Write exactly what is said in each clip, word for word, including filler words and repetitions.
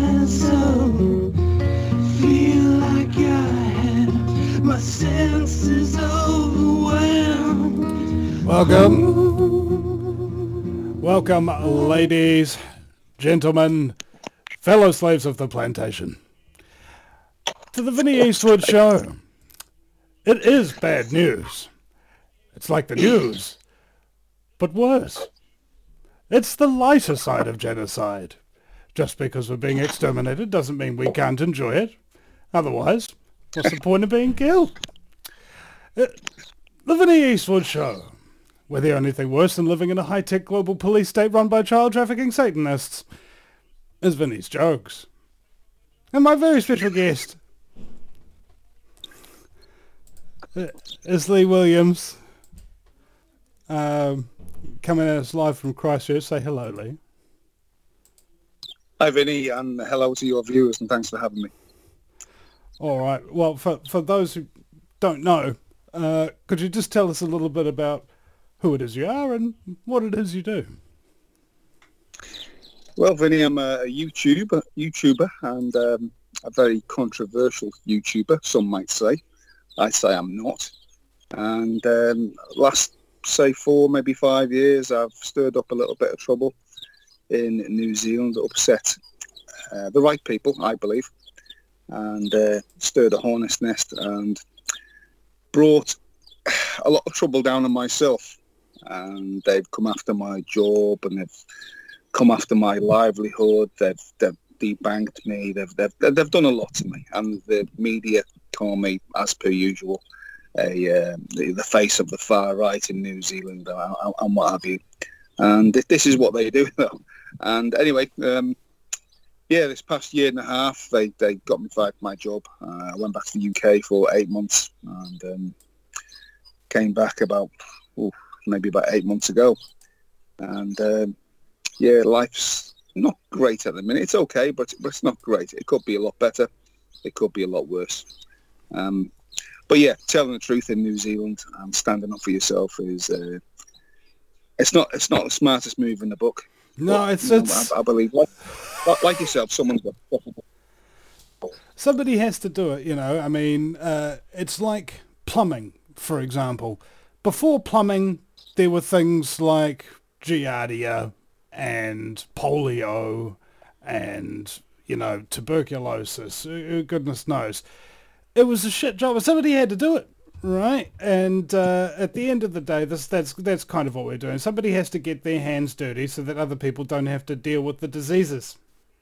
my soul. Feel like I had my senses overwhelmed. Welcome. Welcome, ladies, gentlemen, fellow slaves of the plantation, to the Vinnie Eastwood Show. It is bad news. It's like the news, but worse. It's the lighter side of genocide. Just because we're being exterminated doesn't mean we can't enjoy it. Otherwise, what's the point of being killed? Uh, the Vinnie Eastwood Show. We're the only thing worse than living in a high-tech global police state run by child-trafficking Satanists. Is Vinnie's jokes. And my very special guest uh, is Lee Williams. Um, coming at us live from Christchurch. Say hello, Lee. Hi, Vinny, and hello to your viewers, and thanks for having me. All right. Well, for for those who don't know, uh, could you just tell us a little bit about who it is you are and what it is you do? Well, Vinny, I'm a YouTuber, YouTuber, and um, a very controversial YouTuber. Some might say. I say I'm not. And um, last, say, four, maybe five years, I've stirred up a little bit of trouble in New Zealand, upset uh, the right people, I believe, and uh, stirred a hornet's nest and brought a lot of trouble down on myself. And they've come after my job, and they've come after my livelihood. They've, they've debanked me. They've, they've they've done a lot to me, and the media call me, as per usual, a uh, the, the face of the far right in New Zealand, and, and what have you. And this is what they do, though. And anyway, um, yeah, this past year and a half, they, they got me fired from my job. Uh, I went back to the U K for eight months and um, came back about, oh, maybe about eight months ago. And um, yeah, life's not great at the minute. It's okay, but, but it's not great. It could be a lot better. It could be a lot worse. Um, but yeah, telling the truth in New Zealand and standing up for yourself is... Uh, It's not. It's not the smartest move in the book. No, but, it's. You know, it's I, I believe, like, like yourself, someone's got. Somebody has to do it. You know. I mean, uh, it's like plumbing, for example. Before plumbing, there were things like Giardia and polio, and you know, tuberculosis. Uh, goodness knows, it was a shit job, but somebody had to do it. Right, and uh, at the end of the day, this that's that's kind of what we're doing. Somebody has to get their hands dirty so that other people don't have to deal with the diseases.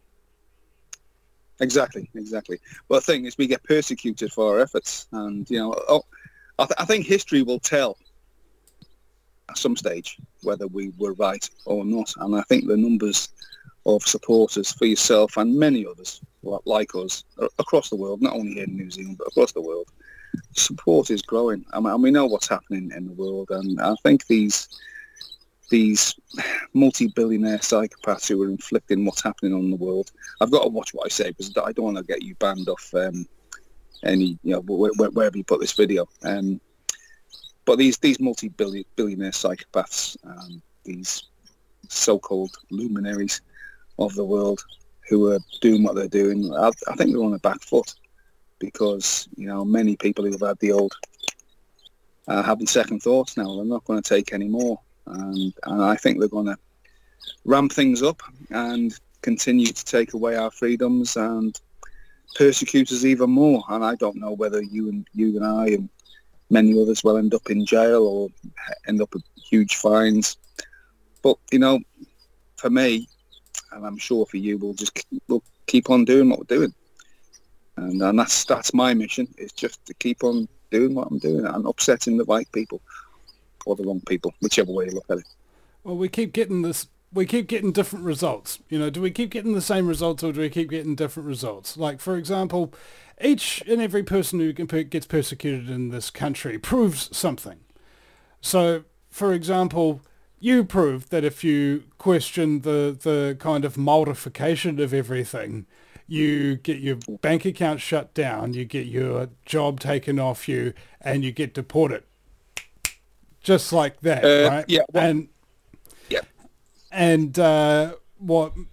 Exactly, exactly. Well, the thing is, we get persecuted for our efforts, and you know, oh, I, th- I think history will tell at some stage whether we were right or not. And I think the numbers of supporters for yourself and many others like us across the world, not only here in New Zealand but across the world. Support is growing, I mean, and we know what's happening in the world, and I think these these multi-billionaire psychopaths who are inflicting what's happening on the world. I've got to watch what I say because I don't want to get you banned off um, any, you know, wh- wh- wherever you put this video. Um, but these these multi-billionaire psychopaths, um, these so-called luminaries of the world who are doing what they're doing, I, I think they're on the back foot. Because, you know, many people who have had the old uh, having second thoughts now. They're not going to take any more. And, and I think they're going to ramp things up and continue to take away our freedoms and persecute us even more. And I don't know whether you and you and I and many others will end up in jail or end up with huge fines. But, you know, for me, and I'm sure for you, we'll just we'll keep on doing what we're doing. And, and that's that's my mission, is just to keep on doing what I'm doing and upsetting the right people or the wrong people, whichever way you look at it. Well, we keep getting this. We keep getting different results. You know, do we keep getting the same results or do we keep getting different results? Like, for example, each and every person who gets persecuted in this country proves something. So, for example, you proved that if you question the, the kind of modification of everything, you get your bank account shut down, you get your job taken off you, and you get deported. Just like that, uh, right? Yeah. Well, and yeah. and uh, what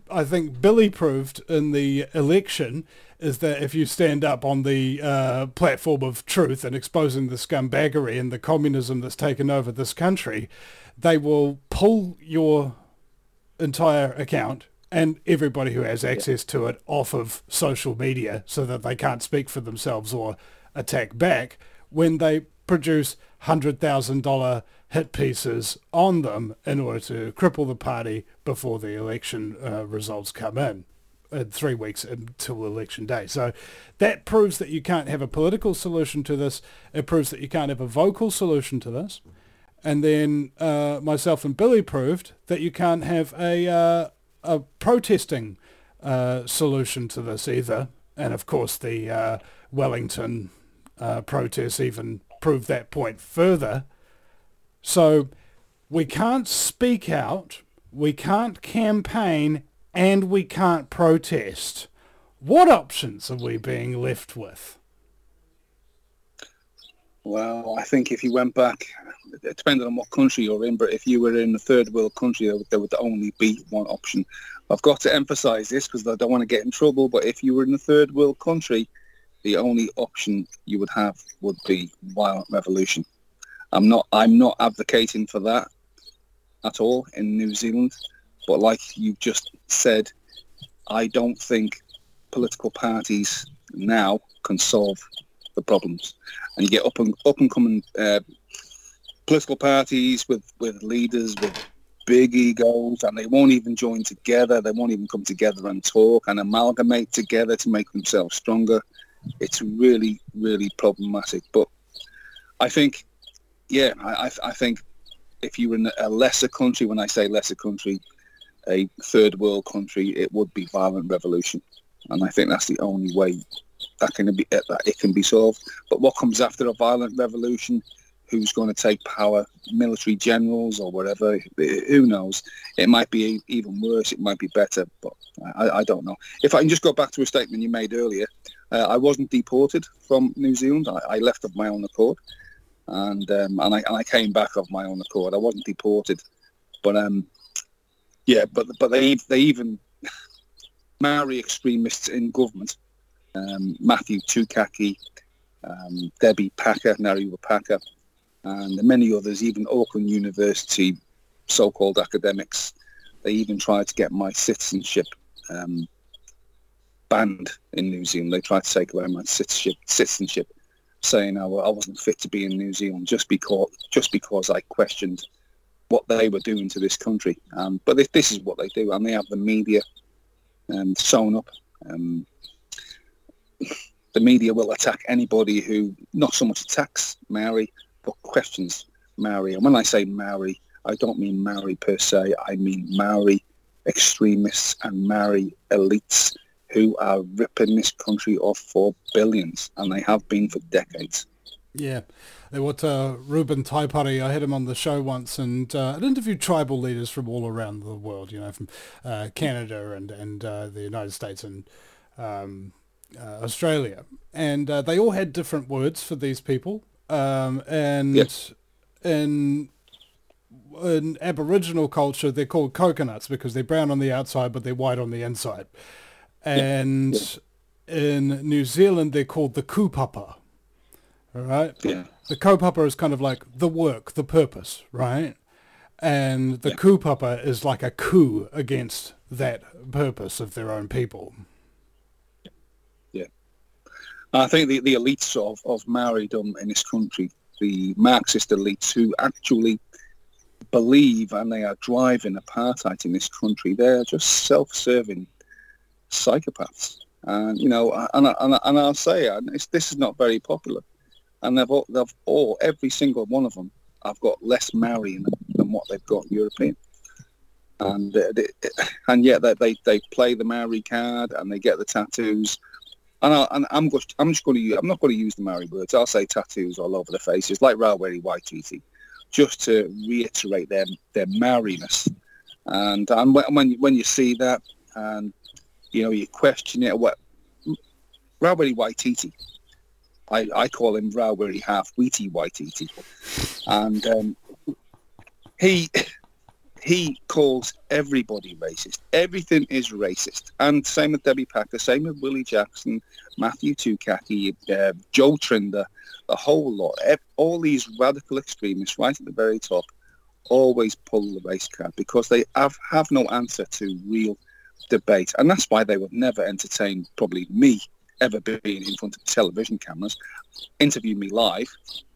I think Billy proved in the election is that if you stand up on the uh, platform of truth and exposing the scumbaggery and the communism that's taken over this country, they will pull your entire account and everybody who has access to it off of social media so that they can't speak for themselves or attack back when they produce one hundred thousand dollars hit pieces on them in order to cripple the party before the election uh, results come in, in three weeks until election day. So that proves that you can't have a political solution to this. It proves that you can't have a vocal solution to this. And then uh, myself and Billy proved that you can't have a, uh, a protesting uh, solution to this either. And of course the uh, Wellington uh, protests even proved that point further. So we can't speak out, we can't campaign, and we can't protest. What options are we being left with? Well, I think if you went back, it depended on what country you're in, but if you were in a third world country, there would, there would only be one option. I've got to emphasise this because I don't want to get in trouble, but if you were in a third world country, the only option you would have would be violent revolution. I'm not I'm not advocating for that at all in New Zealand, but like you just said, I don't think political parties now can solve the problems. And you get up and up and coming uh, political parties with, with leaders with big egos, and they won't even join together. They won't even come together and talk and amalgamate together to make themselves stronger. It's really, really problematic. But I think, yeah, I, I think if you were in a lesser country, when I say lesser country, a third world country, it would be violent revolution. And I think that's the only way that can be that it can be solved. But what comes after a violent revolution? Who's going to take power? Military generals or whatever? Who knows? It might be even worse. It might be better, but I, I don't know. If I can just go back to a statement you made earlier, uh, I wasn't deported from New Zealand. I, I left of my own accord, and um, and I and I came back of my own accord. I wasn't deported, but um, yeah, but but they they even Maori extremists in government. Um, Matthew Tukaki, um, Debbie Packer, Nariwa Packer, and many others, even Auckland University so-called academics, they even tried to get my citizenship um, banned in New Zealand. They tried to take away my citizenship, citizenship saying I, I wasn't fit to be in New Zealand just because just because I questioned what they were doing to this country. Um, but this, this is what they do, and they have the media um, sewn up. Um, the media will attack anybody who not so much attacks Maori, but questions Maori. And when I say Maori, I don't mean Maori per se. I mean Maori extremists and Maori elites who are ripping this country off for billions, and they have been for decades. Yeah. What uh, Ruben Taipari, I had him on the show once, and uh, it interviewed tribal leaders from all around the world, you know, from uh, Canada and, and uh, the United States and um, uh, Australia. And uh, they all had different words for these people. Um, and yes. in, in Aboriginal culture, they're called coconuts because they're brown on the outside, but they're white on the inside. And yeah. Yeah. in New Zealand, they're called the kupapa. All right. Yeah. The kaupapa is kind of like the work, the purpose, right? And the yeah. kupapa is like a coup against that purpose of their own people. Yeah. I think the, the elites of, of Maoridom in this country, the Marxist elites who actually believe and they are driving apartheid in this country, they're just self-serving psychopaths. And, you know, and, and, and I'll say, it's, this is not very popular. And they've all, they've all, every single one of them, have got less Maori in them than what they've got European. And uh, they, and yet they, they they play the Maori card and they get the tattoos. And, I, and I'm just I'm just going to use, I'm not going to use the Maori words. I'll say tattoos all over the faces, like Rawiri Waititi, just to reiterate their their Maoriness. And and when when you see that, and you know you question it, what Rawiri Waititi. I, I call him Rawiri Half Wheaty Waititi, and um, he he calls everybody racist. Everything is racist. And same with Debbie Packer, same with Willie Jackson, Matthew Tukaki, uh, Joe Trinder, the whole lot. All these radical extremists right at the very top always pull the race card because they have, have no answer to real debate. And that's why they would never entertain probably me ever being in front of television cameras, interview me live,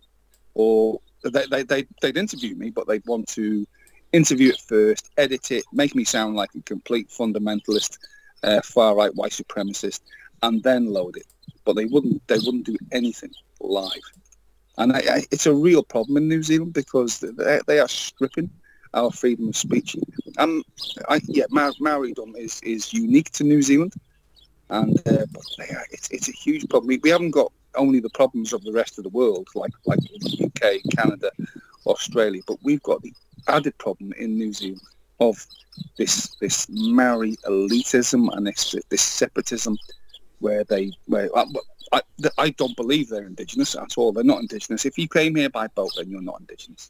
or they, they, they, they'd interview me, but they'd want to interview it first, edit it, make me sound like a complete fundamentalist, uh, far-right white supremacist, and then load it. But they wouldn't. They wouldn't do anything live, and I, I, it's a real problem in New Zealand because they, they are stripping our freedom of speech. And I, yeah, Maor- Maoridom is, is unique to New Zealand, and uh, but they are, it's it's a huge problem. We, we haven't got only the problems of the rest of the world, like like the U K, Canada, Australia, but we've got the added problem in New Zealand of this this Maori elitism and this, this separatism, where they where I, I, I don't believe they're indigenous at all. They're not indigenous. If you came here by boat, then you're not indigenous,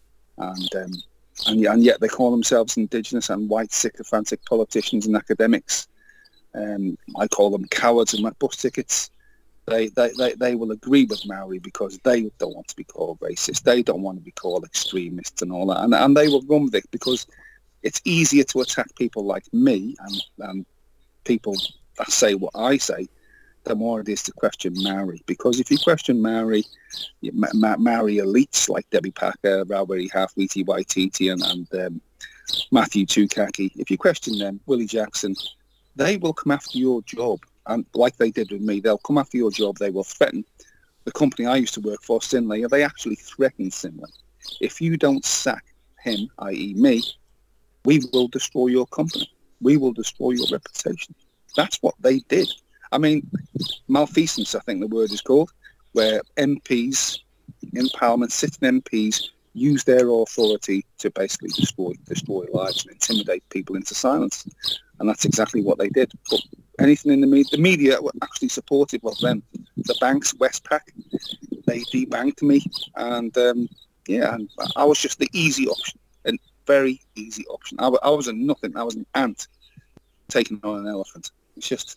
and um, and and yet they call themselves indigenous and white sycophantic politicians and academics. Um, I call them cowards and my bus tickets. They, they, they, they will agree with Maori because they don't want to be called racist. They don't want to be called extremists and all that. And, and they will run with it because it's easier to attack people like me and, and people that say what I say than more it is to question Maori. Because if you question Maori, Ma- Ma- Maori elites like Debbie Packer, Rawiri Half-Wheaty Waititi and, and um, Matthew Tukaki, if you question them, Willie Jackson, they will come after your job. And like they did with me, they'll come after your job. They will threaten the company I used to work for, Sinlay. They actually threatened Sinlay. If you don't sack him, that is me, we will destroy your company. We will destroy your reputation. That's what they did. I mean, malfeasance, I think the word is called, where M Ps in Parliament, sitting M Ps, use their authority to basically destroy destroy lives and intimidate people into silence. And that's exactly what they did. But anything in the media, the media were actually supportive of them. The banks, Westpac, they debanked me. And um, yeah, and I was just the easy option, a very easy option. I, I was a nothing. I was an ant taking on an elephant. It's just...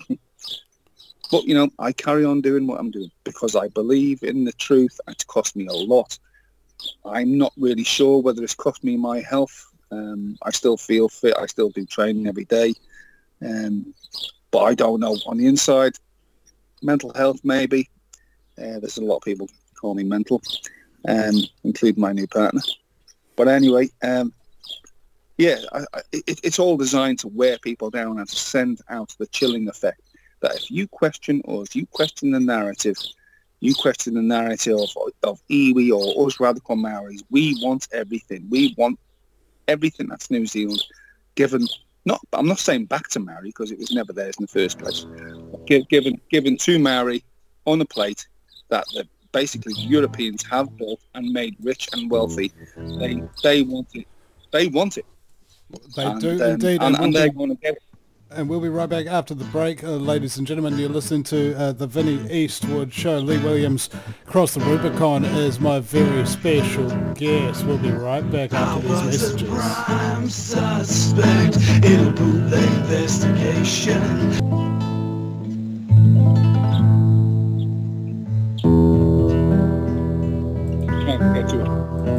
But, you know, I carry on doing what I'm doing because I believe in the truth. It's cost me a lot. I'm not really sure whether it's cost me my health. Um, I still feel fit. I still do training every day. Um, but I don't know. On the inside, mental health maybe. Uh, there's a lot of people call me mental, um, including my new partner. But anyway, um, yeah, I, I, it, it's all designed to wear people down and to send out the chilling effect that if you question or if you question the narrative, you question the narrative of, of iwi or us radical Maoris, we want everything. We want everything that's New Zealand given. Not, I'm not saying back to Maori because it was never theirs in the first place. Give, given, given to Maori on the plate that the basically Europeans have built and made rich and wealthy. They they want it. They want it. They and, do um, indeed. and, And, and we'll they're be, going to get it. and we'll be right back after the break. Uh, ladies and gentlemen, you're listening to uh, the Vinnie Eastwood Show. Lee Williams, Cross the Rubicon, is my very special guest. We'll be right back after these messages. Prime suspect in a bootleg investigation. Can't get to it.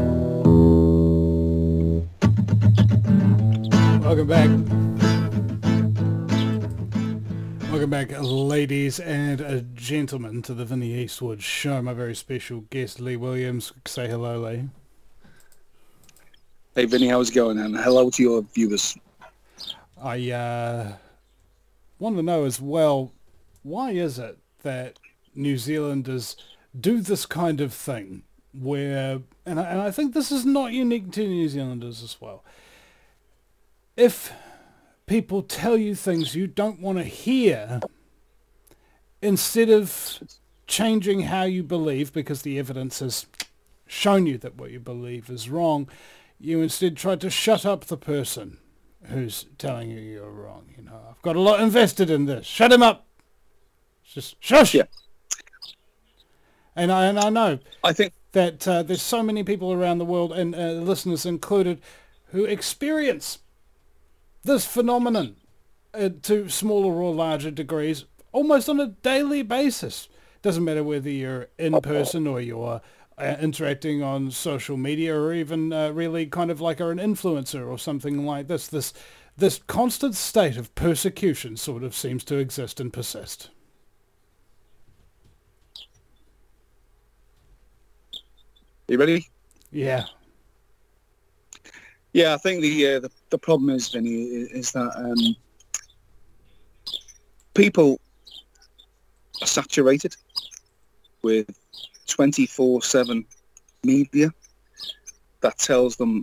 Welcome back. Welcome back, ladies and uh, gentlemen, to the Vinnie Eastwood Show. My very special guest, Lee Williams. Say hello, Lee. Hey, Vinny, how's it going? And hello to your viewers. I uh, want to know as well, why is it that New Zealanders do this kind of thing where, and I, and I think this is not unique to New Zealanders as well, if people tell you things you don't want to hear, instead of changing how you believe because the evidence has shown you that what you believe is wrong, you instead try to shut up the person who's telling you you're wrong. You know, I've got a lot invested in this. Shut him up. Just shush. Yeah. And I, and I know I think that uh, there's so many people around the world, and uh, listeners included, who experience this phenomenon uh, to smaller or larger degrees almost on a daily basis. Doesn't matter whether you're in person or you're uh, interacting on social media or even uh, really kind of like are an influencer or something like this. This this constant state of persecution sort of seems to exist and persist. You ready? Yeah. Yeah, I think the uh, the, the problem is, Vinny, is that um, people are saturated with twenty-four seven media that tells them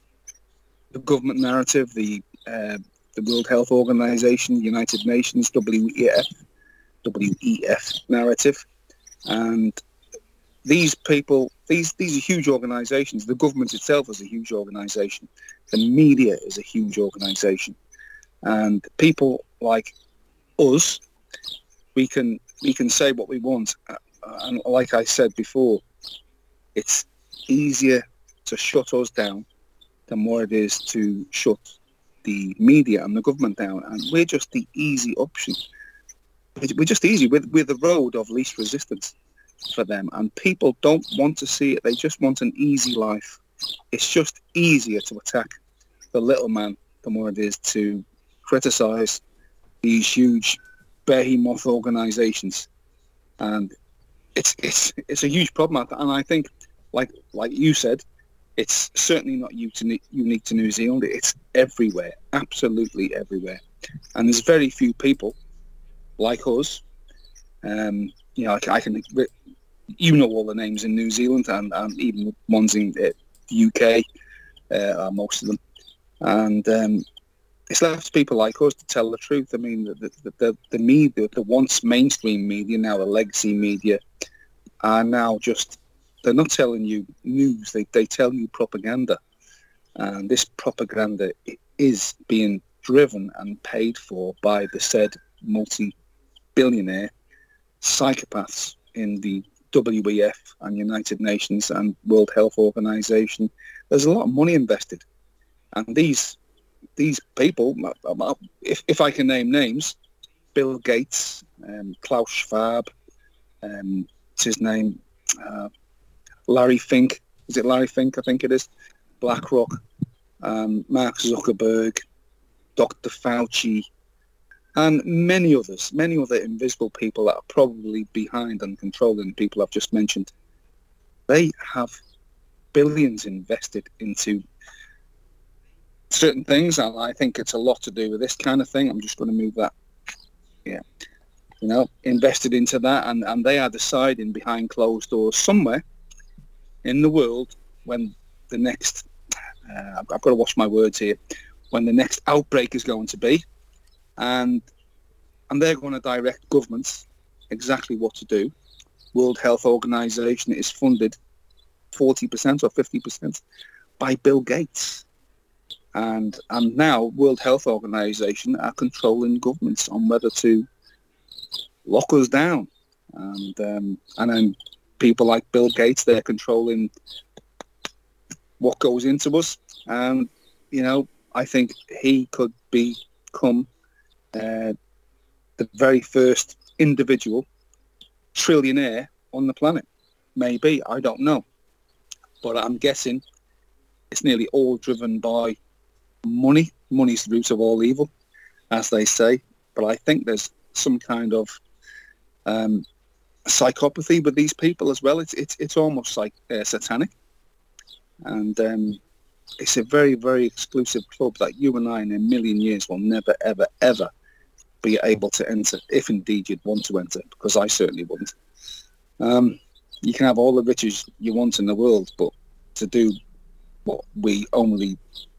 the government narrative, the uh, the World Health Organization, United Nations, W E F, W E F narrative, and these people, these these are huge organisations. The government itself is a huge organisation. The media is a huge organisation, and people like us, we can we can say what we want. And like I said before, it's easier to shut us down than what it is to shut the media and the government down. And we're just the easy option. We're just easy. We're, we're the road of least resistance for them. And people don't want to see it. They just want an easy life. It's just easier to attack the little man than what it is to criticise these huge behemoth organisations. And it's it's it's a huge problem. And I think, like like you said, it's certainly not unique unique to New Zealand. It's everywhere, absolutely everywhere. And there's very few people like us. Um, you know, I, I can, you know, all the names in New Zealand and, and even ones in uh, the U K, uh, most of them. And um, it's left people like us to tell the truth. I mean, the the, the, the media, the once mainstream media, now the legacy media, are now just, they're not telling you news, they, they tell you propaganda. And this propaganda is being driven and paid for by the said multi-billionaire psychopaths in the W E F and United Nations and World Health Organization. There's a lot of money invested. And these these people, if, if I can name names, Bill Gates, um, Klaus Schwab, um, what's his name, uh, Larry Fink, is it Larry Fink, I think it is, BlackRock, um, Mark Zuckerberg, Doctor Fauci, and many others, many other invisible people that are probably behind and controlling the people I've just mentioned. They have billions invested into certain things, and I think it's a lot to do with this kind of thing. I'm just going to move that. Yeah. You know, invested into that, and, and they are deciding behind closed doors somewhere in the world when the next, uh, I've got to watch my words here, when the next outbreak is going to be, and and they're going to direct governments exactly what to do. World Health Organization is funded forty percent or fifty percent by Bill Gates. And and now World Health Organization are controlling governments on whether to lock us down. And um, and then people like Bill Gates, they're controlling what goes into us. And, you know, I think he could become uh, the very first individual trillionaire on the planet. Maybe, I don't know. But I'm guessing it's nearly all driven by money. Money's the root of all evil, as they say. But I think there's some kind of um, psychopathy with these people as well. It's it's it's almost like uh, satanic, and um, it's a very very exclusive club that you and I in a million years will never ever ever be able to enter, if indeed you'd want to enter, because I certainly wouldn't. Um, you can have all the riches you want in the world, but to do what we only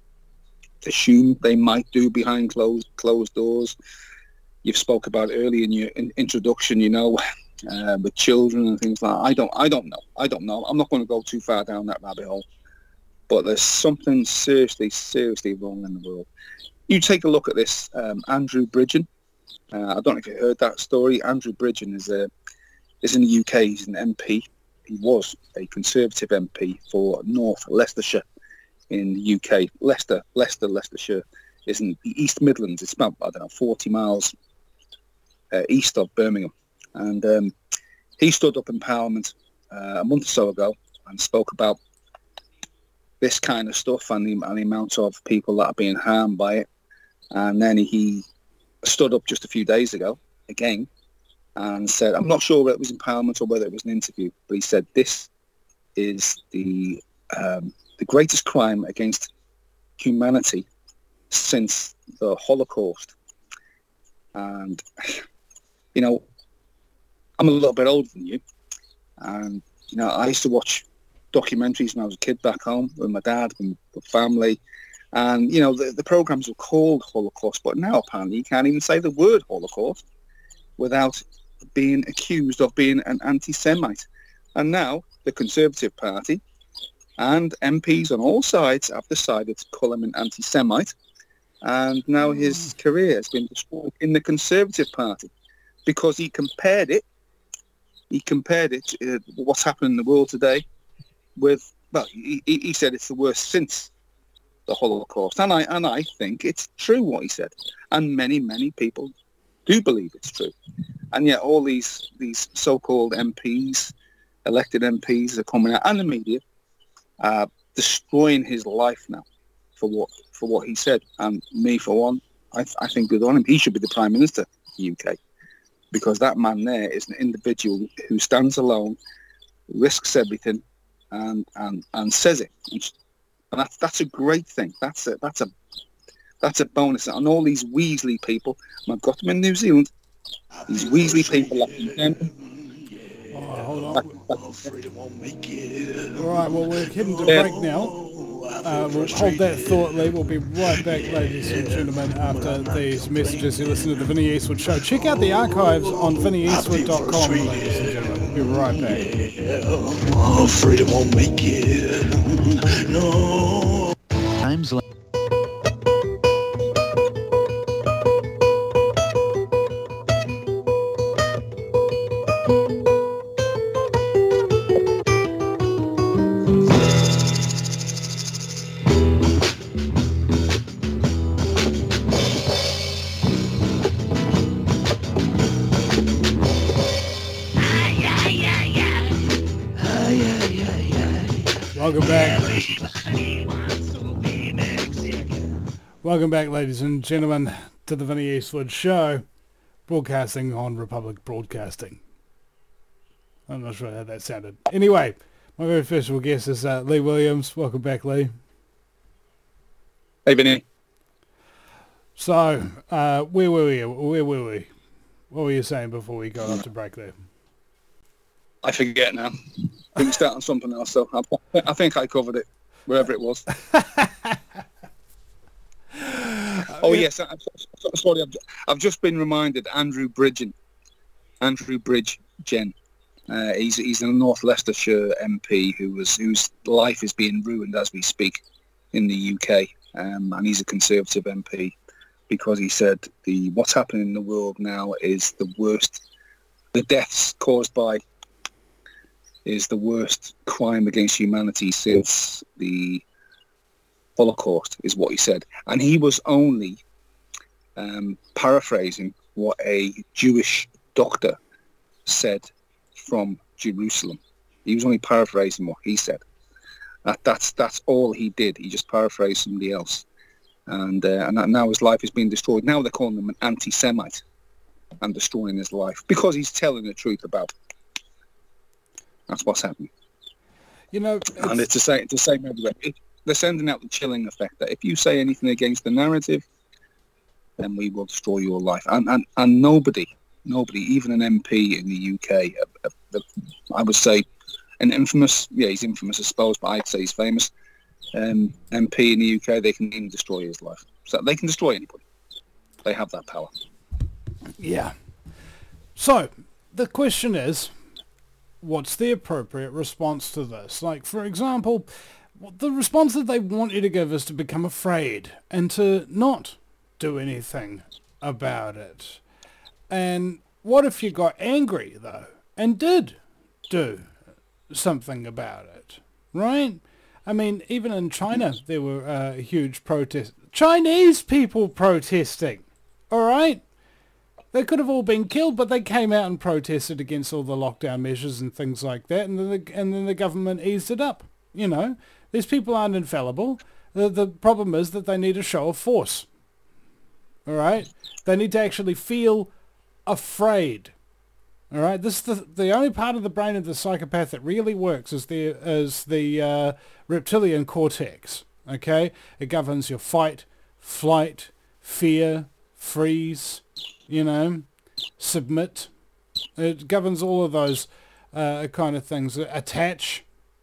assume they might do behind closed closed doors. You've spoke about earlier in your in introduction, you know, uh, with children and things like that. I don't, I don't know. I don't know. I'm not going to go too far down that rabbit hole. But there's something seriously, seriously wrong in the world. You take a look at this, um, Andrew Bridgen. Uh, I don't know if you heard that story. Andrew Bridgen is a is in the U K. He's an M P. He was a Conservative M P for North Leicestershire in the U K. Leicester, Leicester, Leicestershire is in the East Midlands. It's about, I don't know, forty miles uh, east of Birmingham. And um, he stood up in Parliament uh, a month or so ago and spoke about this kind of stuff and the, and the amount of people that are being harmed by it. And then he stood up just a few days ago again and said, I'm not sure whether it was in Parliament or whether it was an interview, but he said this is the um, the greatest crime against humanity since the Holocaust. And, you know, I'm a little bit older than you. And, you know, I used to watch documentaries when I was a kid back home with my dad and the family. And, you know, the, the programs were called Holocaust, but now apparently you can't even say the word Holocaust without being accused of being an anti-Semite. And now the Conservative Party and M Ps on all sides have decided to call him an anti-Semite. And now his career has been destroyed in the Conservative Party because he compared it, he compared it, uh, what's happened in the world today with, well, he, he said it's the worst since the Holocaust. And I, and I think it's true what he said. And many, many people do believe it's true. And yet all these, these so-called M Ps, elected M Ps are coming out, and the media, uh, destroying his life now for what for what he said. And me, for one, I, th- I think good on him. He should be the Prime Minister of the U K, because that man there is an individual who stands alone, risks everything, and and, and says it. And that's that's a great thing. That's a that's a that's a bonus. And all these Weasley people, and I've got them in New Zealand. These Weasley people. Oh, hold on. All right, well, we're heading to break now. Uh, we'll hold that thought, Lee. We'll be right back, ladies and gentlemen, after these messages. You listen to the Vinny Eastwood Show. Check out the archives on vinny eastwood dot com, ladies and gentlemen. We'll be right back. Oh, freedom won't make it. No. Times like Welcome back. Welcome back, ladies and gentlemen, to the Vinny Eastwood Show, broadcasting on Republic Broadcasting. I'm not sure how that sounded. Anyway, my very first guest is uh, Lee Williams. Welcome back, Lee. Hey, Vinny. So, uh, where were we? Where were we? What were you saying before we got off to break there? I forget now. We can start on something else, though. I, I think I covered it, wherever it was. Oh, yes. I, sorry, I've, I've just been reminded, Andrew Bridgen. Andrew Bridgen. Uh, he's he's a North Leicestershire M P who was whose life is being ruined as we speak in the U K. Um, and he's a Conservative M P because he said the what's happening in the world now is the worst. The deaths caused by is the worst crime against humanity since the Holocaust, is what he said. And he was only um, paraphrasing what a Jewish doctor said from Jerusalem. He was only paraphrasing what he said. That, that's that's all he did. He just paraphrased somebody else. And, uh, and now his life is being destroyed. Now they're calling him an anti-Semite and destroying his life because he's telling the truth about it. That's what's happening. You know, it's... and it's the same. It's the same everywhere. It, they're sending out the chilling effect that if you say anything against the narrative, then we will destroy your life. And and, and nobody, nobody, even an M P in the U K, a, a, a, I would say, an infamous. Yeah, he's infamous, I suppose, but I'd say he's famous. Um, M P in the U K, they can even destroy his life. So they can destroy anybody. They have that power. Yeah. So the question is, what's the appropriate response to this? Like, for example, the response that they want you to give is to become afraid and to not do anything about it. And what if you got angry, though, and did do something about it, right? I mean, even in China, there were uh, huge protests. Chinese people protesting, all right? They could have all been killed, but they came out and protested against all the lockdown measures and things like that, and then the, and then the government eased it up. You know, these people aren't infallible. The, the problem is that they need a show of force, all right? They need to actually feel afraid. All right, this is the the only part of the brain of the psychopath that really works is the is the uh, reptilian cortex. Okay, it governs your fight, flight, fear, freeze, you know, submit. It governs all of those uh, kind of things. Attach.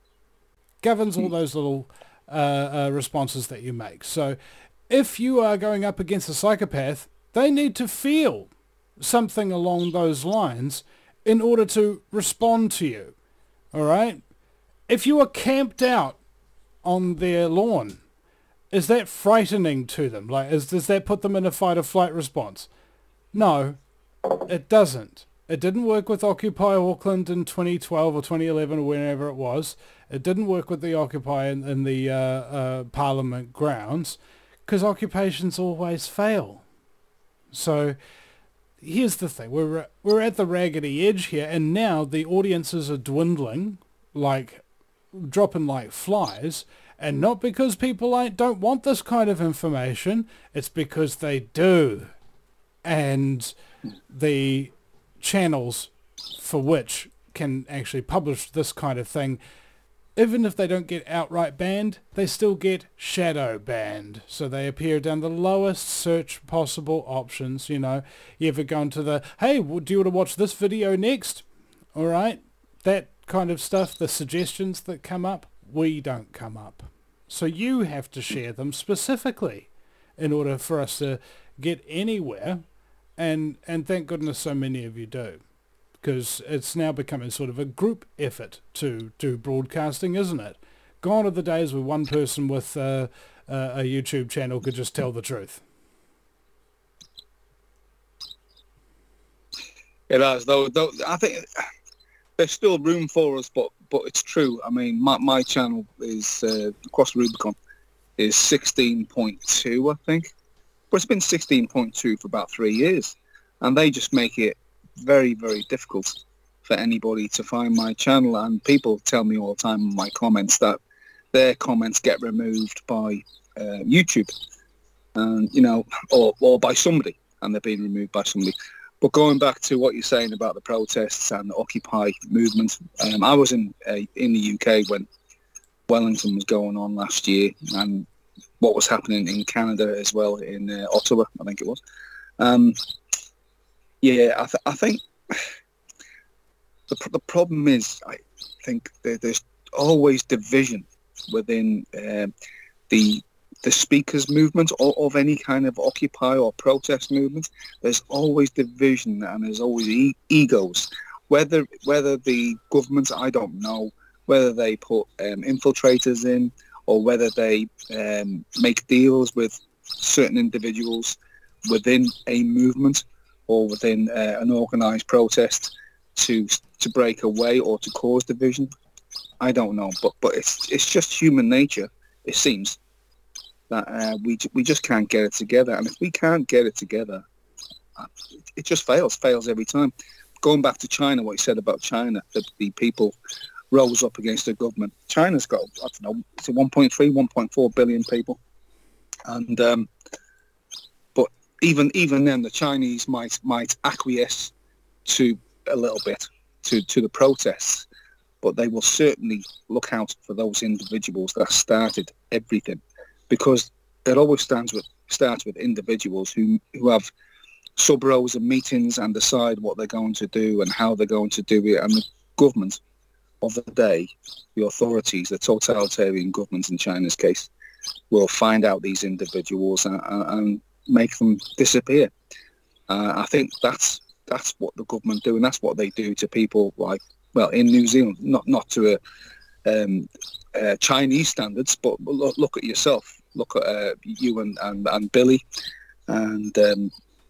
Governs all those little uh, uh, responses that you make. So, if you are going up against a psychopath, they need to feel something along those lines in order to respond to you. All right? If you are camped out on their lawn, is that frightening to them? Like, is, does that put them in a fight or flight response? No, it doesn't. It didn't work with Occupy Auckland in twenty twelve or twenty eleven or whenever it was. It didn't work with the Occupy in, in the uh, uh, Parliament grounds, because occupations always fail. So here's the thing, we're we're at the raggedy edge here, and now the audiences are dwindling, like dropping like flies, and not because people like don't want this kind of information, it's because they do. And the channels for which can actually publish this kind of thing, even if they don't get outright banned, they still get shadow banned. So they appear down the lowest search possible options, you know. You ever go into the, hey, do you want to watch this video next? All right. That kind of stuff, the suggestions that come up, we don't come up. So you have to share them specifically in order for us to get anywhere. And, and thank goodness so many of you do. Because it's now becoming sort of a group effort to do broadcasting, isn't it? Gone are the days where one person with uh, uh, a YouTube channel could just tell the truth. It has, though. though I think there's still room for us, but but it's true. I mean, my, my channel is, uh, Across the Rubicon, is sixteen point two, I think. But it's been sixteen point two for about three years. And they just make it very, very difficult for anybody to find my channel, and people tell me all the time in my comments that their comments get removed by uh, YouTube, and you know, or, or by somebody, and they're being removed by somebody. But going back to what you're saying about the protests and the Occupy movement, um, I was in uh, in the U K when Wellington was going on last year, and what was happening in Canada as well, in uh, Ottawa, I think it was. Um, Yeah, I, th- I think the the problem is, I think there, there's always division within uh, the the speakers movement or of any kind of Occupy or protest movement. There's always division, and there's always e- egos. Whether whether the government, I don't know, whether they put um, infiltrators in or whether they um, make deals with certain individuals within a movement or within uh, an organised protest to to break away or to cause division. I don't know, but but it's it's just human nature, it seems, that uh, we we just can't get it together. And if we can't get it together, it, it just fails, fails every time. Going back to China, what you said about China, that the people rose up against the government. China's got, I don't know, it's one point three, one point four billion people. And um, Even even then, the Chinese might might acquiesce to a little bit to, to the protests, but they will certainly look out for those individuals that started everything, because it always stands with starts with individuals who who have sub rows of meetings and decide what they're going to do and how they're going to do it. And the government of the day, the authorities, the totalitarian governments in China's case, will find out these individuals and, and make them disappear. Uh, I think that's that's what the government do, and that's what they do to people like, well, in New Zealand, not not to a, um, uh, Chinese standards, but look, look at yourself. Look at uh, you and, and, and Billy and, um,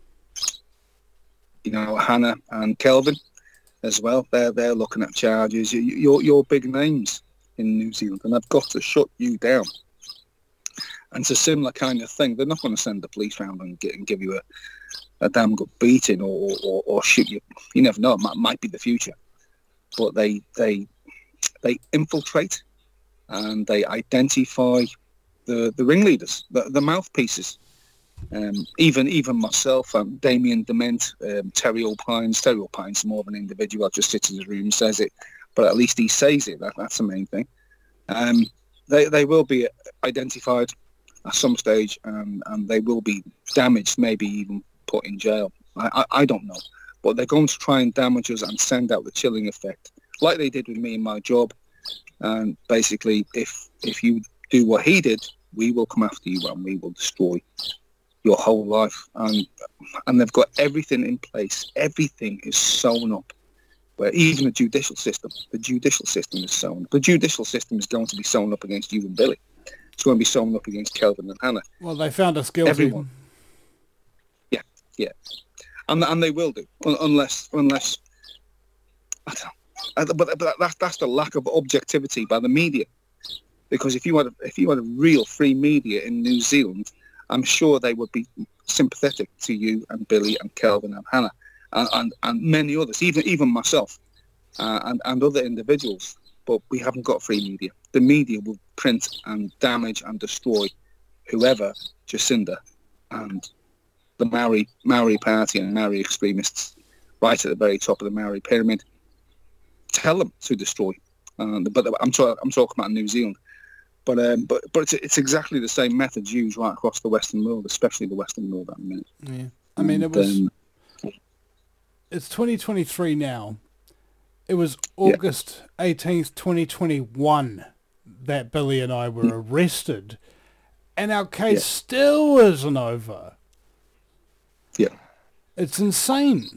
you know, Hannah and Kelvin as well. They're, they're looking at charges. Your, your big names in New Zealand, and they've got to shut you down. And it's a similar kind of thing. They're not going to send the police round and, get, and give you a, a damn good beating or, or, or shoot you. You never know. It might, might be the future. But they they they infiltrate and they identify the, the ringleaders, the, the mouthpieces. Um, even even myself, um, Damien Dement, um, Terry O'Pines. Terry O'Pines more of an individual. Just sits in his room and says it, but at least he says it. That, that's the main thing. Um, they they will be identified at some stage, um, and they will be damaged, maybe even put in jail. I, I, I don't know, but they're going to try and damage us and send out the chilling effect, like they did with me and my job. And basically, if if you do what he did, we will come after you and we will destroy your whole life. And and they've got everything in place. Everything is sewn up. Where even the judicial system, the judicial system is sewn. The judicial system is going to be sewn up against you and Billy. It's going to be sewn up against Kelvin and Hannah. Well, they found us guilty. Everyone. Yeah, yeah, and and they will do unless unless. I don't know. But, but that's that's the lack of objectivity by the media. Because if you had a, if you had a real free media in New Zealand, I'm sure they would be sympathetic to you and Billy and Kelvin and Hannah and, and, and many others, even even myself uh, and, and other individuals. But we haven't got free media. The media will print and damage and destroy whoever, Jacinda and the Maori Maori party and Maori extremists right at the very top of the Maori pyramid. Tell them to destroy. Uh, but I'm, tra- I'm talking about New Zealand. But um, but but it's, it's exactly the same methods used right across the Western world, especially the Western world at the minute. Yeah, I mean, and, it was. Um, it's twenty twenty-three now. It was August eighteenth, twenty twenty-one, that Billy and I were arrested, and our case yeah. still isn't over. Yeah, it's insane.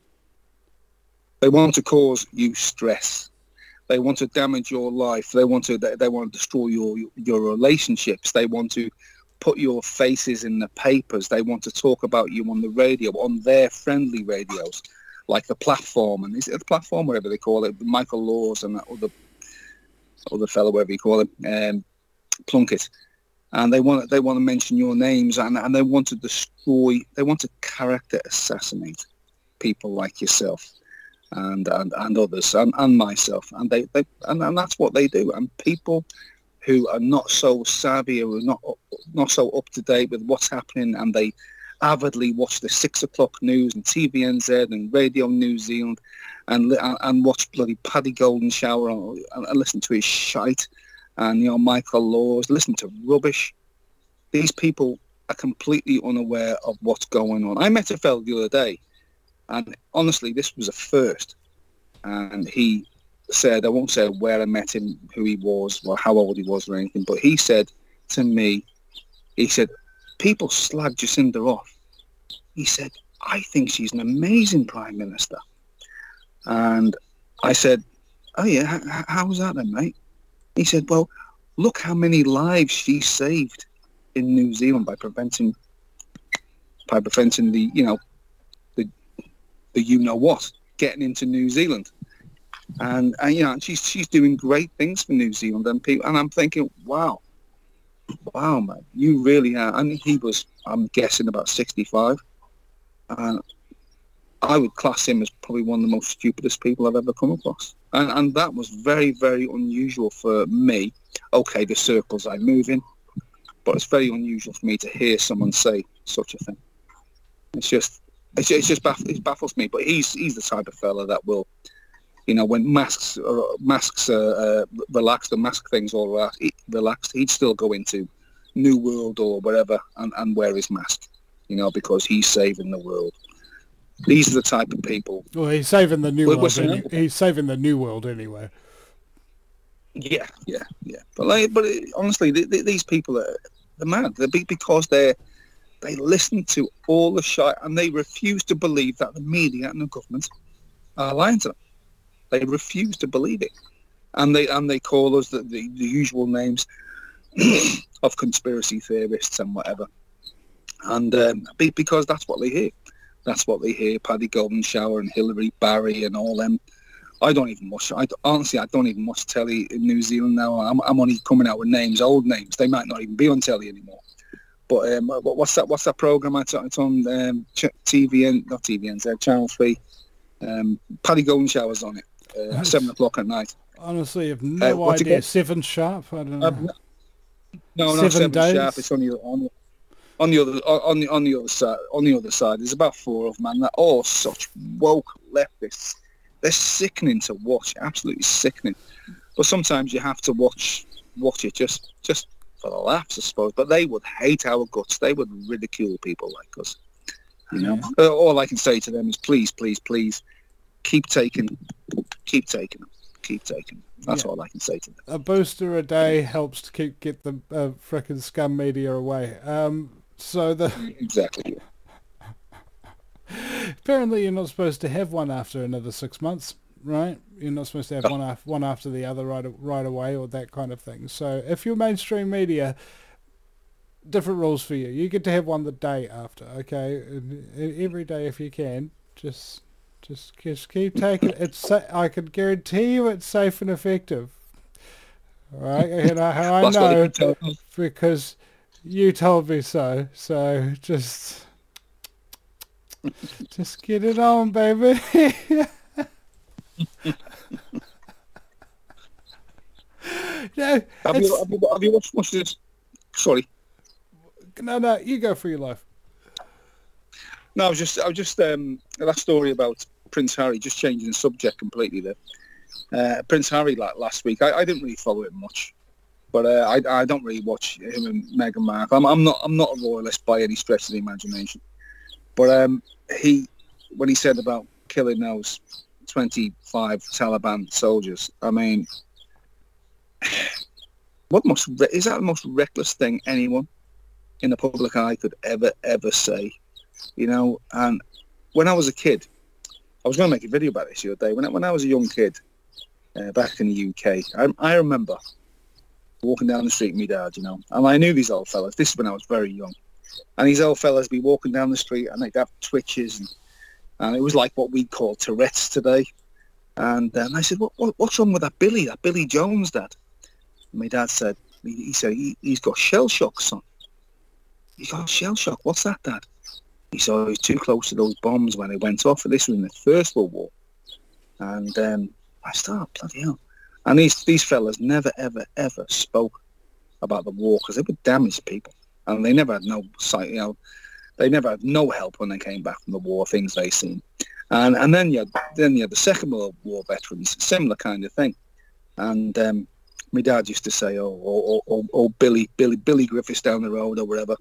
They want to cause you stress. They want to damage your life. They want to. They, they want to destroy your your relationships. They want to put your faces in the papers. They want to talk about you on the radio, on their friendly radios, like the Platform and is it the Platform, whatever they call it, Michael Laws and that other other fellow, whatever you call him, um, Plunkett. And they want they want to mention your names, and and they want to destroy. They want to character assassinate people like yourself. And, and and others and, and myself and they, they and, and that's what they do. And people who are not so savvy or not not so up to date with what's happening, and they avidly watch the six o'clock news and T V N Z and Radio New Zealand and and watch bloody Paddy Golden Shower and, and listen to his shite and you know Michael Laws, listen to rubbish. These people are completely unaware of what's going on. I met a fellow the other day. And honestly, this was a first. And he said, I won't say where I met him, who he was, or how old he was or anything, but he said to me, he said, people slag Jacinda off. He said, I think she's an amazing Prime Minister. And I said, oh yeah, h- how's that then, mate? He said, well, look how many lives she saved in New Zealand by preventing, by preventing the, you know, the you know what getting into New Zealand, and, and you know she's she's doing great things for New Zealand and people. And I'm thinking, wow, wow, man, you really are. And he was, I'm guessing, about sixty-five, and I would class him as probably one of the most stupidest people I've ever come across. And and that was very very unusual for me. Okay, the circles I move in, but it's very unusual for me to hear someone say such a thing. It's just. It's, it's just baff- it baffles me, but he's he's the type of fella that will, you know, when masks uh, masks uh, uh, relaxed, the mask things all relaxed, he, relaxed, he'd still go into New World or wherever and, and wear his mask, you know, because he's saving the world. These are the type of people. Well, he's saving the new We're- world. we're Any- he's saving the new world anyway. Yeah, yeah, yeah. But like, but it, honestly, th- th- these people are they're mad. They're big because they're. They listen to all the shit and they refuse to believe that the media and the government are lying to them. They refuse to believe it. And they and they call us the, the, the usual names of conspiracy theorists and whatever. And um, be, because that's what they hear. That's what they hear. Paddy Golden Shower and Hillary Barry and all them I don't even watch. I honestly, I don't even watch telly in New Zealand now. I'm, I'm only coming out with names, old names. They might not even be on telly anymore. But um, what- what's that? What's that program? It's, on- it's on um, Ch- T V N, not T V N, uh, Channel Three. Um, Paddy Goldenshow's on it uh, at seven o'clock at night. Honestly, I've Uh, no what's it idea. called? Seven Sharp? I don't Uh, know. no, not Seven seven days? sharp. It's on the on the on the other on the on the other side. On the other side, there's about four of them, and they're all such woke leftists. They're sickening to watch, absolutely sickening. But sometimes you have to watch watch it just just for the laughs, I suppose. But they would hate our guts. They would ridicule people like us. You know, Yeah. uh, all I can say to them is, please, please, please, keep taking, keep taking them, keep taking them. That's Yeah. all I can say to them. A booster a day helps to keep get the uh, frickin' scum media away. Um, so the Exactly. apparently you're not supposed to have one after another six months, right? You're not supposed to have Oh. one after one after the other right right away or that kind of thing. So if you're mainstream media, different rules for you. You get to have one the day after, okay? And e- every day if you can. Just just just keep taking it. It's sa- I can guarantee you it's safe and effective. All right, and I, I That's what they know can tell us. because you told me so. So just just get it on, baby. No, Have it's, you, have you, have you watched, watched this? Sorry. no, no, you go for your life. No, I was just, I was just, um, that story about Prince Harry, just changing the subject completely there. Uh, Prince Harry, like last week, I, I didn't really follow it much, but uh, I, I don't really watch him and Meghan Markle. I'm, I'm not, I'm not a royalist by any stretch of the imagination. But um, he, when he said about killing those twenty-five Taliban soldiers, I mean, what most re- is that the most reckless thing anyone in the public eye could ever, ever say? You know, and when I was a kid, I was going to make a video about this the other day. When I, when I was a young kid, uh, back in the U K, I, I remember walking down the street with my dad, you know, and I knew these old fellas. This is when I was very young. And these old fellas be walking down the street and they'd have twitches, and, and it was like what we call Tourette's today. And, um, I said, what, what, what's wrong with that Billy, that Billy Jones, Dad? And my dad said, he, he said, he, he's got shell shock, son. He's got shell shock. What's that, Dad? He saw he was too close to those bombs when they went off. And this was in the First World War. And um, I thought, bloody hell. And these, these fellas never, ever, ever spoke about the war because they would damage people. And they never had no sight, you know, they never had no help when they came back from the war, things they seen. And and then you had, then you had the Second World War veterans, similar kind of thing. And um, my dad used to say, oh, oh, oh, oh, Billy, Billy, Billy Griffiths down the road or whatever.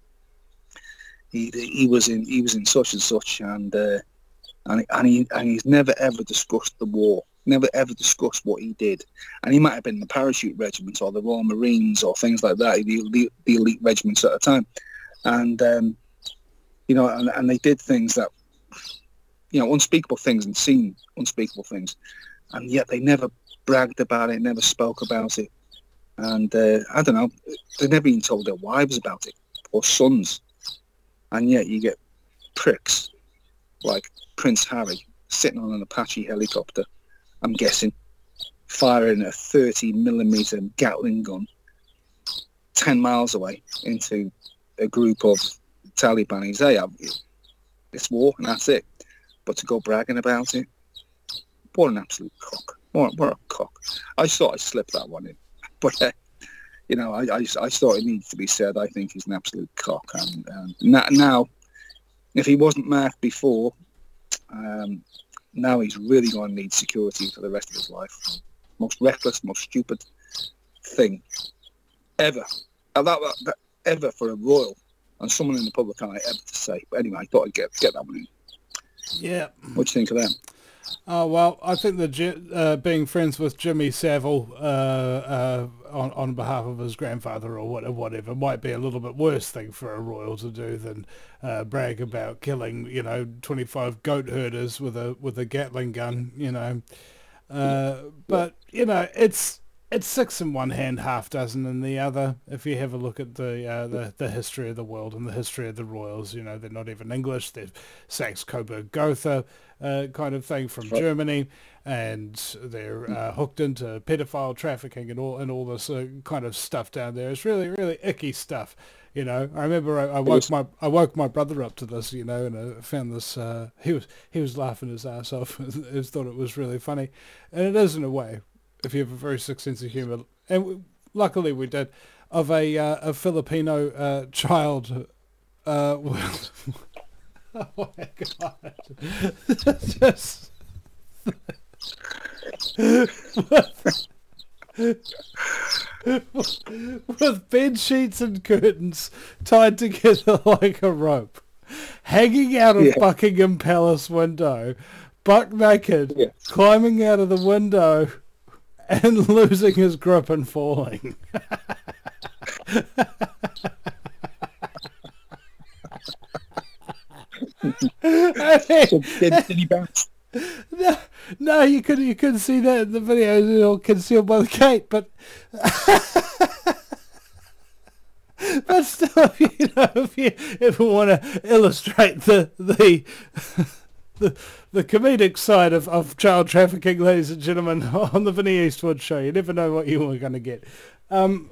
He he was in he was in such and such, and uh, and and he and he's never ever discussed the war. Never ever discussed what he did, and he might have been in the parachute regiment or the Royal Marines or things like that, the elite, the elite regiments at the time, and um, you know, and, and they did things that, you know, unspeakable things and seen unspeakable things, and yet they never bragged about it, never spoke about it, and uh, I don't know, they never even told their wives about it or sons, and yet you get pricks like Prince Harry sitting on an Apache helicopter, I'm guessing, firing a thirty millimeter Gatling gun ten miles away into a group of Taliban. He's hey, it's war and that's it. But to go bragging about it, what an absolute cock! What, what a cock! I just thought I'd slip that one in, but uh, you know, I, I I thought it needs to be said. I think he's an absolute cock, and, and now, if he wasn't marked before. Um, Now he's really going to need security for the rest of his life. Most reckless, most stupid thing ever. And that, that, that ever for a royal and someone in the public eye ever to say. But anyway, I thought I'd get get that one in. Yeah. What do you think of them? Oh, well, I think that Ji- uh, being friends with Jimmy Savile uh, uh, on, on behalf of his grandfather or what- whatever might be a little bit worse thing for a royal to do than uh, brag about killing, you know, twenty-five goat herders with a with a Gatling gun, you know. Uh, but, you know, it's it's six in one hand, half dozen in the other. If you have a look at the, uh, the the history of the world and the history of the royals, you know, they're not even English. They're Saxe-Coburg-Gotha. uh, kind of thing from Right. Germany, and they're uh, hooked into pedophile trafficking and all and all this uh, kind of stuff down there. It's really really icky stuff. You know, I remember I, I woke was- my I woke my brother up to this. You know, and I found this. Uh, he was he was laughing his ass off. He thought it was really funny, and it is in a way if you have a very sick sense of humor. And we, luckily we did, of a uh, a Filipino uh, child. Uh, with, oh my god! Just, with bed sheets and curtains tied together like a rope, hanging out of Yeah. Buckingham Palace window, buck naked, Yeah. climbing out of the window, and losing his grip and falling. I mean, So did, did he bounce? no, no, you could you couldn't see that in the video. It was all concealed by the gate, but but still, if you know, if you ever want to illustrate the the the, the comedic side of, of child trafficking, ladies and gentlemen, on the Vinny Eastwood show, you never know what you were going to get. Um,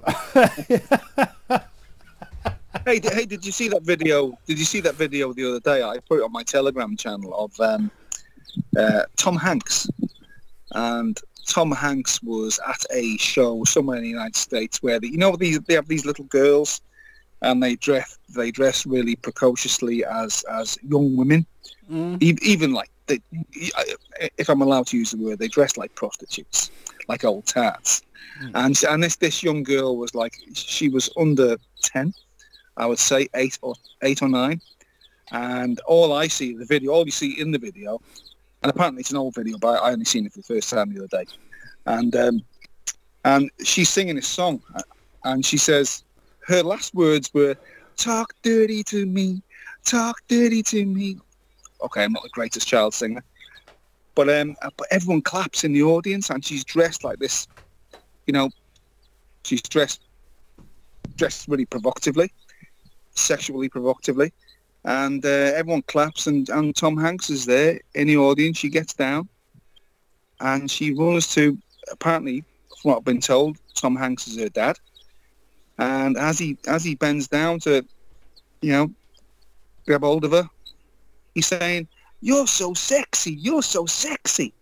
Hey, d- hey, did you see that video? Did you see that video the other day? I put it on my Telegram channel of um, uh, Tom Hanks, and Tom Hanks was at a show somewhere in the United States where the, you know these they have these little girls, and they dress they dress really precociously as as young women, mm, e- even like they, if I'm allowed to use the word, they dress like prostitutes, like old tarts, Mm. and and this this young girl was like she was under ten. I would say eight or eight or nine, and all I see in the video, all you see in the video, and apparently it's an old video, but I only seen it for the first time the other day, and um, and she's singing this song, and she says her last words were, "Talk dirty to me, talk dirty to me." Okay, I'm not the greatest child singer, but um, but everyone claps in the audience, and she's dressed like this, you know, she's dressed dressed really provocatively. Sexually provocatively, and uh, everyone claps, and, and Tom Hanks is there in the audience. She gets down and she runs to, apparently from what I've been told, Tom Hanks is her dad, and as he as he bends down to, you know, grab hold of her, he's saying, "You're so sexy, you're so sexy,"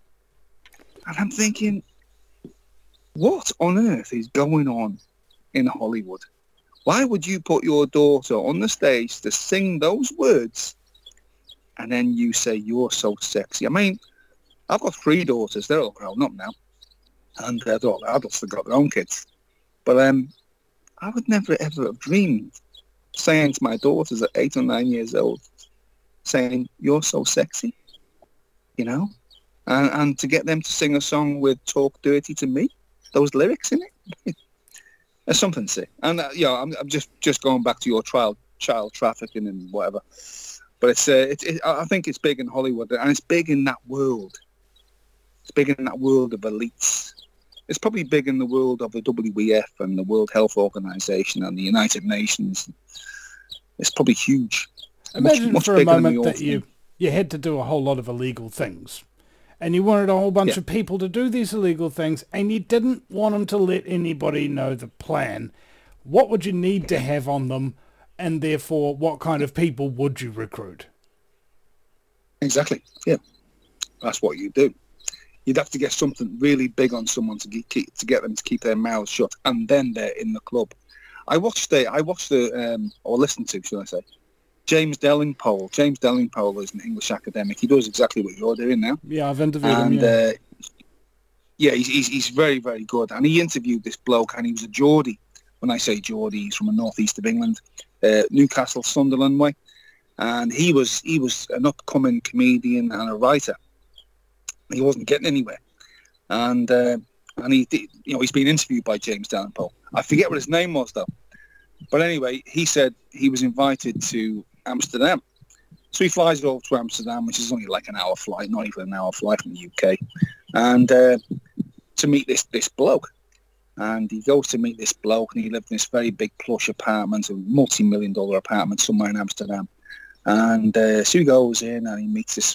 and I'm thinking, what on earth is going on in Hollywood? Why would you put your daughter on the stage to sing those words and then you say you're so sexy? I mean, I've got three daughters. They're all grown up now. And they're all adults. They've got their own kids. But um, I would never, ever have dreamed saying to my daughters at eight or nine years old, saying, you're so sexy, you know? And, and to get them to sing a song with Talk Dirty to Me, those lyrics in it. There's something to say. And, uh, you know, I'm, I'm just, just going back to your trial, child trafficking and whatever. But it's, uh, it, it, I think it's big in Hollywood, and it's big in that world. It's big in that world of elites. It's probably big in the world of the W E F and the World Health Organization and the United Nations. It's probably huge. imagine much, much for a bigger than moment we all that you think. you had to do a whole lot of illegal things, and you wanted a whole bunch Yeah. of people to do these illegal things, and you didn't want them to let anybody know the plan. What would you need to have on them, and therefore what kind of people would you recruit? Exactly. Yeah, that's what you do. You'd have to get something really big on someone to get, keep, to get them to keep their mouths shut, and then they're in the club. I watched the, I watched the, um, or listened to, should I say, James Delingpole. James Delingpole is an English academic. He does exactly what you're doing now. Yeah, I've interviewed him. And Yeah. uh, yeah, he's, he's he's very, very good. And he interviewed this bloke, and he was a Geordie. When I say Geordie, he's from the northeast of England, uh, Newcastle, Sunderland way. And he was he was an upcoming comedian and a writer. He wasn't getting anywhere, and uh, and he did, you know he's been interviewed by James Delingpole. I forget what his name was though, but anyway, he said he was invited to Amsterdam. So he flies over to Amsterdam, which is only like an hour flight, not even an hour flight from the U K, and uh, to meet this this bloke. And he goes to meet this bloke, and he lived in this very big plush apartment, a multi-million dollar apartment somewhere in Amsterdam. And uh, so he goes in and he meets this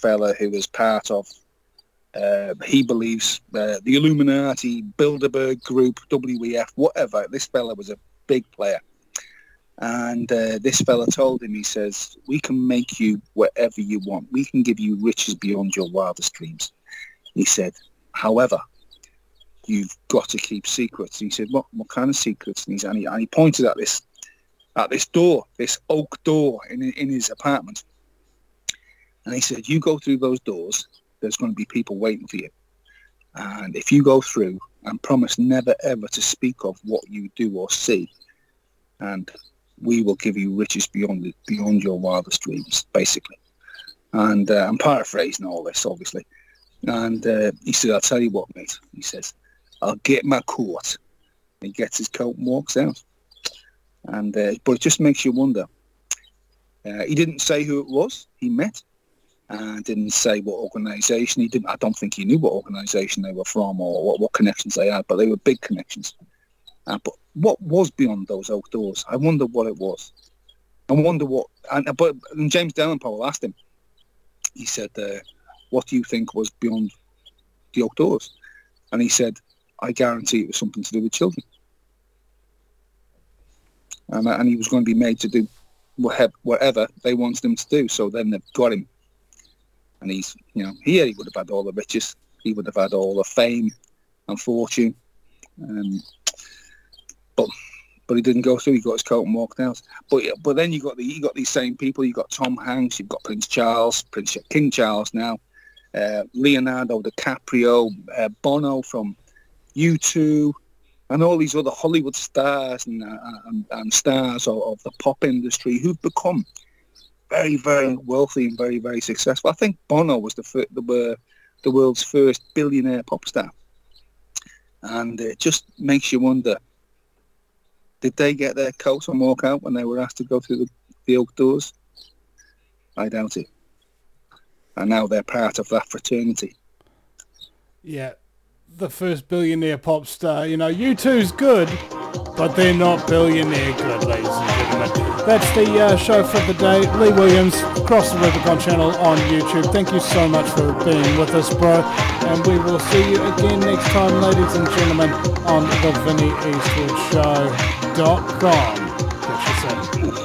fella who was part of, uh, he believes, uh, the Illuminati, Bilderberg Group, W E F, whatever. This fella was a big player. And uh, this fella told him, he says, we can make you whatever you want. We can give you riches beyond your wildest dreams. He said, however, you've got to keep secrets. And he said, what what kind of secrets? And, he's, and, he, and he pointed at this at this door, this oak door in in his apartment. And he said, you go through those doors, there's going to be people waiting for you. And if you go through and promise never, ever to speak of what you do or see, and we will give you riches beyond it, beyond your wildest dreams, basically. And uh, I'm paraphrasing all this, obviously. And uh, he said, I'll tell you what, mate. He says, I'll get my coat. He gets his coat and walks out. And uh, but it just makes you wonder. Uh, he didn't say who it was he met. Uh, didn't say what organisation. He didn't. I don't think he knew what organisation they were from or what, what connections they had, but they were big connections. Uh, but what was beyond those oak doors? I wonder what it was. I wonder what. And but and James Dellenpole asked him. He said, uh, "What do you think was beyond the oak doors?" And he said, "I guarantee it was something to do with children." And, and he was going to be made to do whatever, whatever they wanted him to do. So then they've got him, and he's, you know, here he would have had all the riches. He would have had all the fame and fortune. Um, But but he didn't go through. He got his coat and walked out. But but then you got the you got these same people. You got Tom Hanks. You've got Prince Charles, Prince King Charles now, uh, Leonardo DiCaprio, uh, Bono from U two, and all these other Hollywood stars and uh, and, and stars of, of the pop industry who've become very very wealthy and very very successful. I think Bono was the fir- the, the world's first billionaire pop star, and it just makes you wonder. Did they get their coat and walk out when they were asked to go through the, the oak doors? I doubt it. And now they're part of that fraternity. Yeah, the first billionaire pop star. You know, U two's good, but they're not billionaire good, ladies and gentlemen. That's the uh, show for the day. Lee Williams, Cross the Rubicon channel on YouTube. Thank you so much for being with us, bro. And we will see you again next time, ladies and gentlemen, on the Vinnie Eastwood Show dot com. Catch you soon.